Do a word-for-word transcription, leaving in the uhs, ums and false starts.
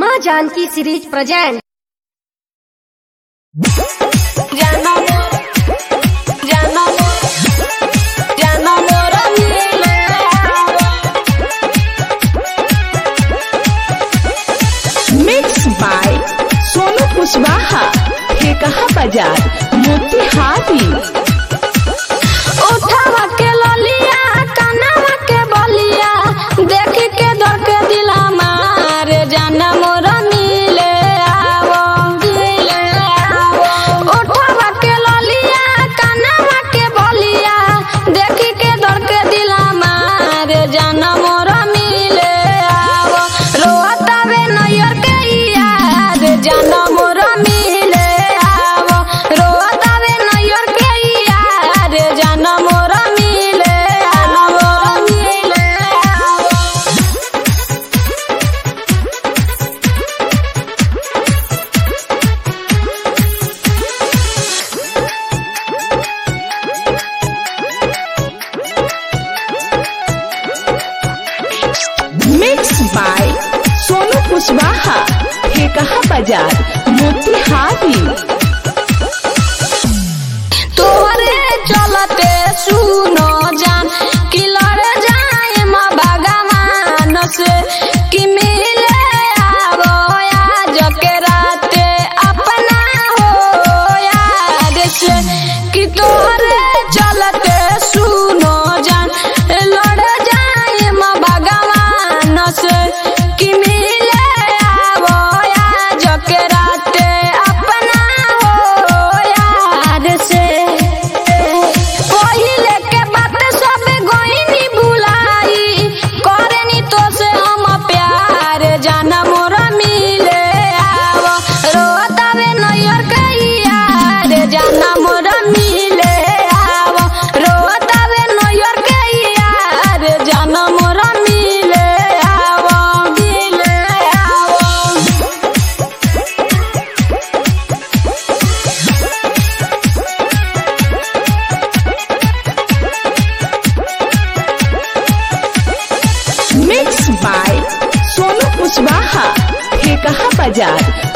माँ Janaki series present. जाना मोर जाना मोर जाना मोर मिले मिक्स बाय सोनू कुशवाहा, ठेकहा बाजार, मोतिहारी। उठावा के ललिया कानावा के बलिया, देख के डर के दिला मारे जाना मोर मिले आवो मिले आवो। उठावा के ललिया कानावा के बलिया, देख के डर के दिला मारे जाना मोर मिले आवो। रोतावे नैयर के याद जाना मोर मिले आवो। रोतावे नैयर के याद जाना मोर मिले आवो मिले आवो। Mix by Sonu Kushwaha, Thekaha Bazar, Motihari. तोरे चलते सुनो जान कि लड़ जाए माँ भगवान से, कि मिले आवो आज के राते अपना हो याद से। कि तोरे चलते सुनो जान लड़ जाए माँ भगवान से, कि मिले आवो आज के राते अपना हो याद से। पहिले के बात सब गोइनी भुलाई, करनी तो से हम प्यार जाना मोर मिले आवो। रोतावे नैयर के यार जाना मोर मिले आवो। रोतावे नैयर के यार जाना मोर मिले आवो मिले आवो। मिक्स बाय सोनू कुशवाहा, ठेकहा बाजार,